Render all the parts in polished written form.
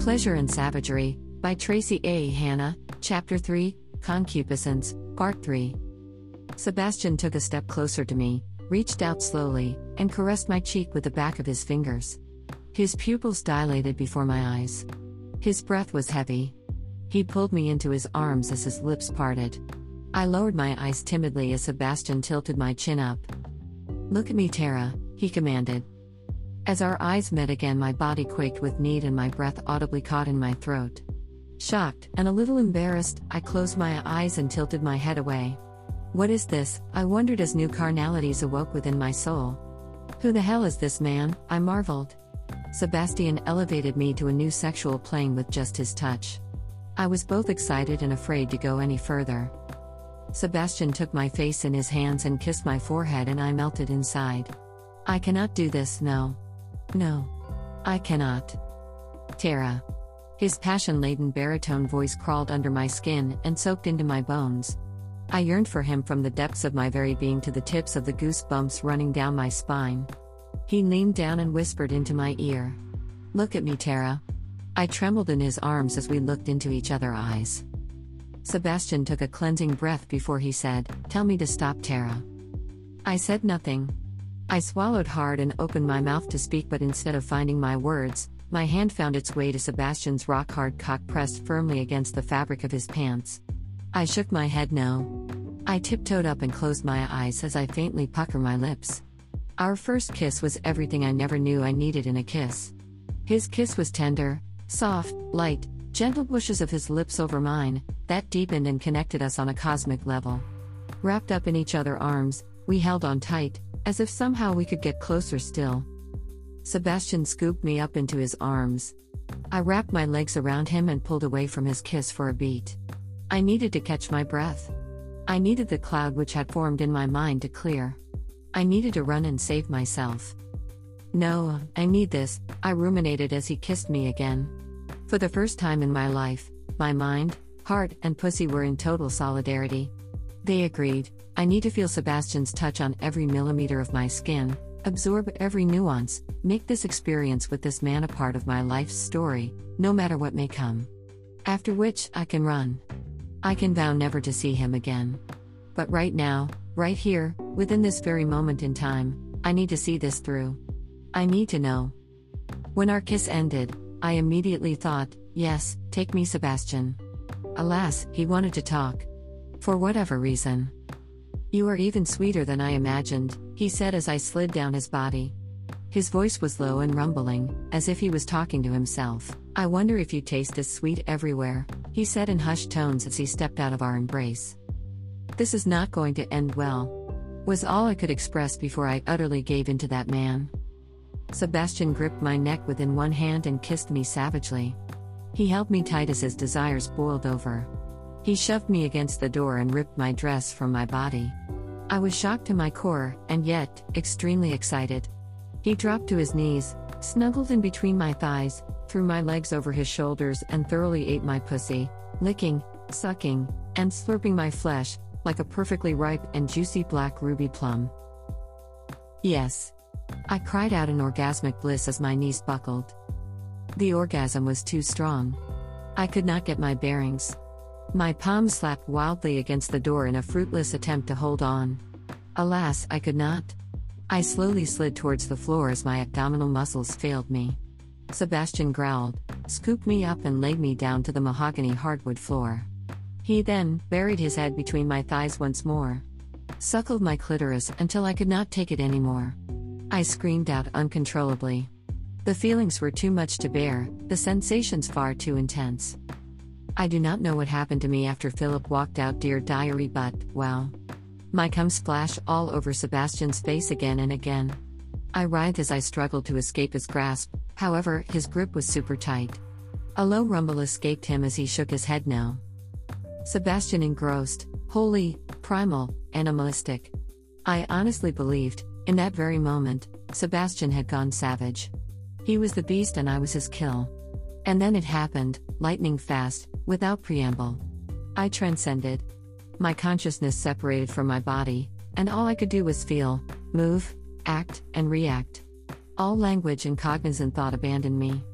Pleasure and Savagery, by Tracy A. Hannah, Chapter 3, Concupiscence, Part 3. Sebastian took a step closer to me, reached out slowly, and caressed my cheek with the back of his fingers. His pupils dilated before my eyes. His breath was heavy. He pulled me into his arms as his lips parted. I lowered my eyes timidly as Sebastian tilted my chin up. "Look at me, Tara," he commanded. As our eyes met again, my body quaked with need and my breath audibly caught in my throat. Shocked and a little embarrassed, I closed my eyes and tilted my head away. What is this? I wondered as new carnalities awoke within my soul. Who the hell is this man? I marveled. Sebastian elevated me to a new sexual plane with just his touch. I was both excited and afraid to go any further. Sebastian took my face in his hands and kissed my forehead, and I melted inside. I cannot do this, no. No. I cannot. Tara. His passion-laden baritone voice crawled under my skin and soaked into my bones. I yearned for him from the depths of my very being to the tips of the goosebumps running down my spine. He leaned down and whispered into my ear. "Look at me, Tara." I trembled in his arms as we looked into each other's eyes. Sebastian took a cleansing breath before he said, "Tell me to stop, Tara." I said nothing. I swallowed hard and opened my mouth to speak, but instead of finding my words, my hand found its way to Sebastian's rock-hard cock pressed firmly against the fabric of his pants. I shook my head no. I tiptoed up and closed my eyes as I faintly puckered my lips. Our first kiss was everything I never knew I needed in a kiss. His kiss was tender, soft, light, gentle pushes of his lips over mine, that deepened and connected us on a cosmic level. Wrapped up in each other's arms, we held on tight, as if somehow we could get closer still. Sebastian scooped me up into his arms. I wrapped my legs around him and pulled away from his kiss for a beat. I needed to catch my breath. I needed the cloud which had formed in my mind to clear. I needed to run and save myself. "No, I need this," I ruminated as he kissed me again. For the first time in my life, my mind, heart, and pussy were in total solidarity. They agreed. I need to feel Sebastian's touch on every millimeter of my skin, absorb every nuance, make this experience with this man a part of my life's story, no matter what may come. After which, I can run. I can vow never to see him again. But right now, right here, within this very moment in time, I need to see this through. I need to know. When our kiss ended, I immediately thought, yes, take me, Sebastian. Alas, he wanted to talk. For whatever reason. "You are even sweeter than I imagined," he said as I slid down his body. His voice was low and rumbling, as if he was talking to himself. "I wonder if you taste as sweet everywhere," he said in hushed tones as he stepped out of our embrace. "This is not going to end well," was all I could express before I utterly gave in to that man. Sebastian gripped my neck within one hand and kissed me savagely. He held me tight as his desires boiled over. He shoved me against the door and ripped my dress from my body. I was shocked to my core, and yet, extremely excited. He dropped to his knees, snuggled in between my thighs, threw my legs over his shoulders and thoroughly ate my pussy, licking, sucking, and slurping my flesh, like a perfectly ripe and juicy black ruby plum. "Yes." I cried out in orgasmic bliss as my knees buckled. The orgasm was too strong. I could not get my bearings. My palms slapped wildly against the door in a fruitless attempt to hold on. Alas, I could not. I slowly slid towards the floor as my abdominal muscles failed me. Sebastian growled, scooped me up and laid me down to the mahogany hardwood floor. He then buried his head between my thighs once more. Suckled my clitoris until I could not take it anymore. I screamed out uncontrollably. The feelings were too much to bear, the sensations far too intense. I do not know what happened to me after Philip walked out, dear diary, but, wow. My cum splashed all over Sebastian's face again and again. I writhed as I struggled to escape his grasp, however, his grip was super tight. A low rumble escaped him as he shook his head no. Sebastian engrossed, holy, primal, animalistic. I honestly believed, in that very moment, Sebastian had gone savage. He was the beast and I was his kill. And then it happened, lightning fast, without preamble. I transcended. My consciousness separated from my body, and all I could do was feel, move, act, and react. All language and cognizant thought abandoned me.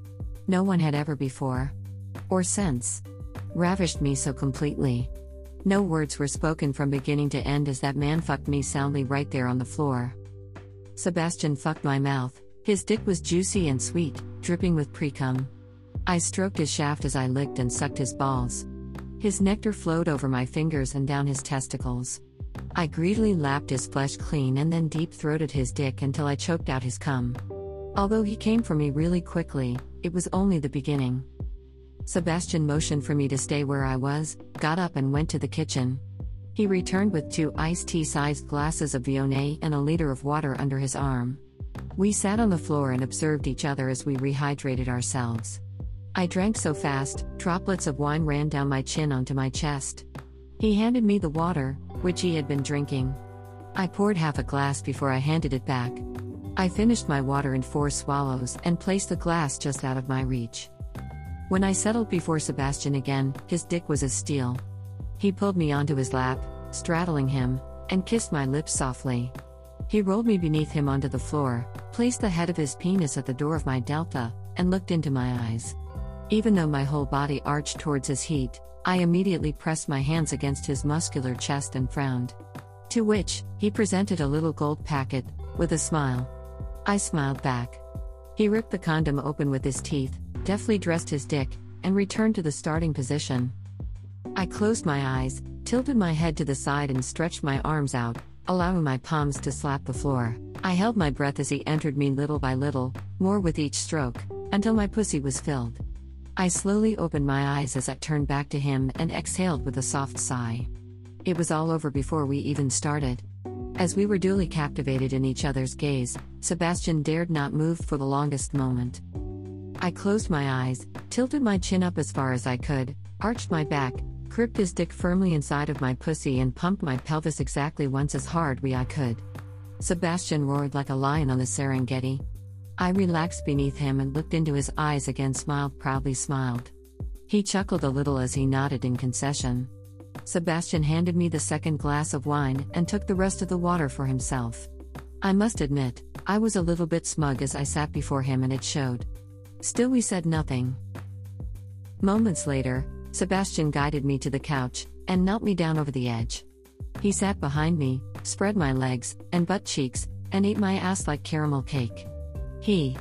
No one had ever before, or since, ravished me so completely. No words were spoken from beginning to end as that man fucked me soundly right there on the floor. Sebastian fucked my mouth. His dick was juicy and sweet, dripping with pre-cum. I stroked his shaft as I licked and sucked his balls. His nectar flowed over my fingers and down his testicles. I greedily lapped his flesh clean and then deep-throated his dick until I choked out his cum. Although he came for me really quickly, it was only the beginning. Sebastian motioned for me to stay where I was, got up and went to the kitchen. He returned with 2 iced tea-sized glasses of Viognier and a liter of water under his arm. We sat on the floor and observed each other as we rehydrated ourselves. I drank so fast, droplets of wine ran down my chin onto my chest. He handed me the water, which he had been drinking. I poured half a glass before I handed it back. I finished my water in 4 swallows and placed the glass just out of my reach. When I settled before Sebastian again, his dick was as steel. He pulled me onto his lap, straddling him, and kissed my lips softly. He rolled me beneath him onto the floor, placed the head of his penis at the door of my delta, and looked into my eyes. Even though my whole body arched towards his heat, I immediately pressed my hands against his muscular chest and frowned. To which, he presented a little gold packet, with a smile. I smiled back. He ripped the condom open with his teeth, deftly dressed his dick, and returned to the starting position. I closed my eyes, tilted my head to the side and stretched my arms out, allowing my palms to slap the floor. I held my breath as he entered me little by little, more with each stroke, until my pussy was filled. I slowly opened my eyes as I turned back to him and exhaled with a soft sigh. It was all over before we even started. As we were duly captivated in each other's gaze, Sebastian dared not move for the longest moment. I closed my eyes, tilted my chin up as far as I could, arched my back, gripped his dick firmly inside of my pussy and pumped my pelvis exactly once as hard as I could. Sebastian roared like a lion on the Serengeti. I relaxed beneath him and looked into his eyes again, proudly smiled. He chuckled a little as he nodded in concession. Sebastian handed me the second glass of wine and took the rest of the water for himself. I must admit, I was a little bit smug as I sat before him and it showed. Still we said nothing. Moments later, Sebastian guided me to the couch, and knelt me down over the edge. He sat behind me, spread my legs, and butt cheeks, and ate my ass like caramel cake. He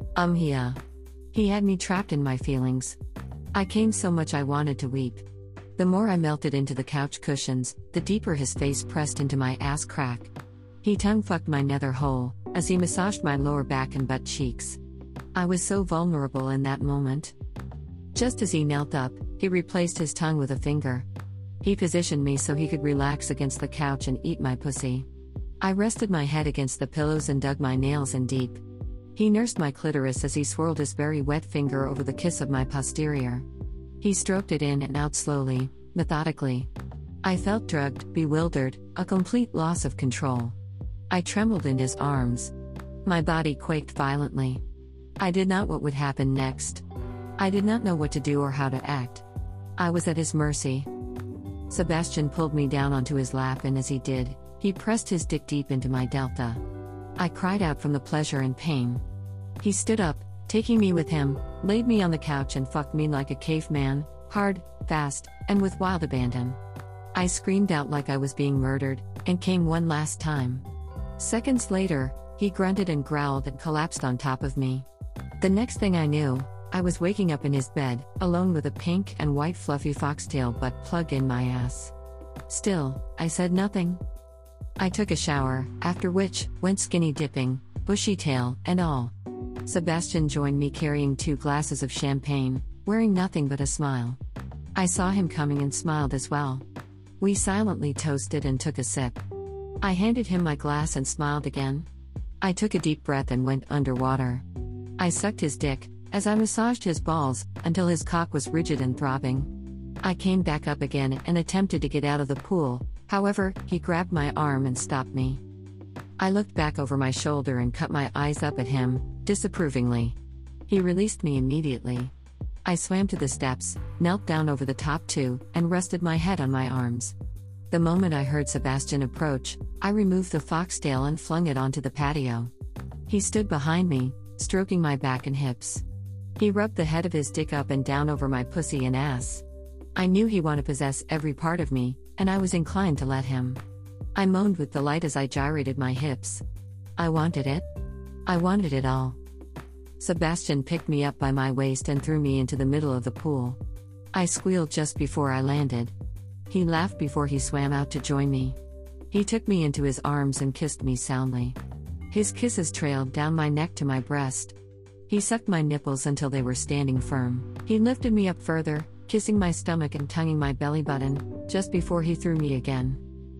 had me trapped in my feelings. I came so much I wanted to weep. The more I melted into the couch cushions, the deeper his face pressed into my ass crack. He tongue-fucked my nether hole, as he massaged my lower back and butt cheeks. I was so vulnerable in that moment. Just as he knelt up, he replaced his tongue with a finger. He positioned me so he could relax against the couch and eat my pussy. I rested my head against the pillows and dug my nails in deep. He nursed my clitoris as he swirled his very wet finger over the kiss of my posterior. He stroked it in and out slowly, methodically. I felt drugged, bewildered, a complete loss of control. I trembled in his arms. My body quaked violently. I did not know what would happen next. I did not know what to do or how to act. I was at his mercy. Sebastian pulled me down onto his lap, and as he did, he pressed his dick deep into my delta. I cried out from the pleasure and pain. He stood up, taking me with him, laid me on the couch and fucked me like a caveman, hard, fast, and with wild abandon. I screamed out like I was being murdered, and came one last time. Seconds later, he grunted and growled and collapsed on top of me. The next thing I knew, I was waking up in his bed, alone with a pink and white fluffy foxtail butt plug in my ass. Still, I said nothing. I took a shower, after which, went skinny dipping, bushy tail, and all. Sebastian joined me carrying 2 glasses of champagne, wearing nothing but a smile. I saw him coming and smiled as well. We silently toasted and took a sip. I handed him my glass and smiled again. I took a deep breath and went underwater. I sucked his dick, as I massaged his balls, until his cock was rigid and throbbing. I came back up again and attempted to get out of the pool, however, he grabbed my arm and stopped me. I looked back over my shoulder and cut my eyes up at him, disapprovingly. He released me immediately. I swam to the steps, knelt down over the top 2, and rested my head on my arms. The moment I heard Sebastian approach, I removed the foxtail and flung it onto the patio. He stood behind me, stroking my back and hips. He rubbed the head of his dick up and down over my pussy and ass. I knew he wanted to possess every part of me, and I was inclined to let him. I moaned with delight as I gyrated my hips. I wanted it. I wanted it all. Sebastian picked me up by my waist and threw me into the middle of the pool. I squealed just before I landed. He laughed before he swam out to join me. He took me into his arms and kissed me soundly. His kisses trailed down my neck to my breast. He sucked my nipples until they were standing firm. He lifted me up further, kissing my stomach and tonguing my belly button, just before he threw me again.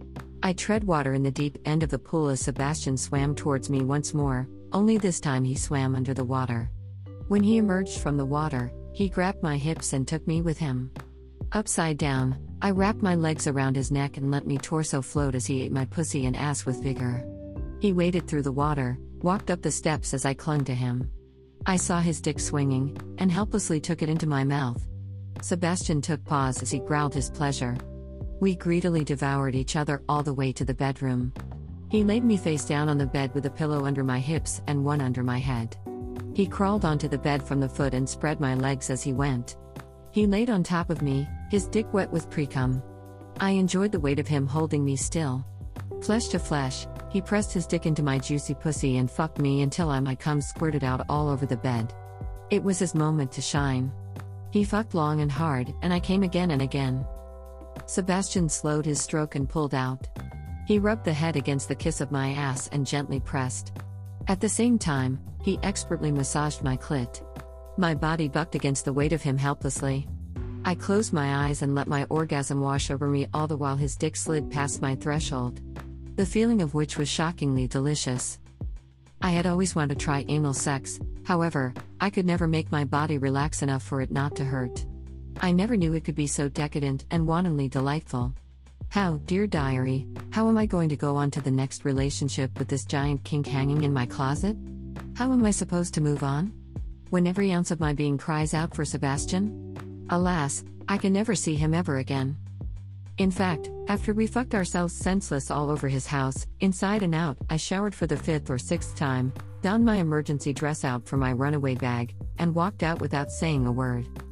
I tread water in the deep end of the pool as Sebastian swam towards me once more, only this time he swam under the water. When he emerged from the water, he grabbed my hips and took me with him. Upside down, I wrapped my legs around his neck and let my torso float as he ate my pussy and ass with vigor. He waded through the water, walked up the steps as I clung to him. I saw his dick swinging, and helplessly took it into my mouth. Sebastian took pause as he growled his pleasure. We greedily devoured each other all the way to the bedroom. He laid me face down on the bed with a pillow under my hips and one under my head. He crawled onto the bed from the foot and spread my legs as he went. He laid on top of me, his dick wet with pre-cum. I enjoyed the weight of him holding me still. Flesh to flesh, he pressed his dick into my juicy pussy and fucked me until my cum squirted out all over the bed. It was his moment to shine. He fucked long and hard, and I came again and again. Sebastian slowed his stroke and pulled out. He rubbed the head against the kiss of my ass and gently pressed. At the same time, he expertly massaged my clit. My body bucked against the weight of him helplessly. I closed my eyes and let my orgasm wash over me all the while his dick slid past my threshold. The feeling of which was shockingly delicious. I had always wanted to try anal sex, however, I could never make my body relax enough for it not to hurt. I never knew it could be so decadent and wantonly delightful. How, dear diary, how am I going to go on to the next relationship with this giant kink hanging in my closet? How am I supposed to move on? When every ounce of my being cries out for Sebastian? Alas, I can never see him ever again. In fact, after we fucked ourselves senseless all over his house, inside and out, I showered for the 5th or 6th time, donned my emergency dress out for my runaway bag, and walked out without saying a word.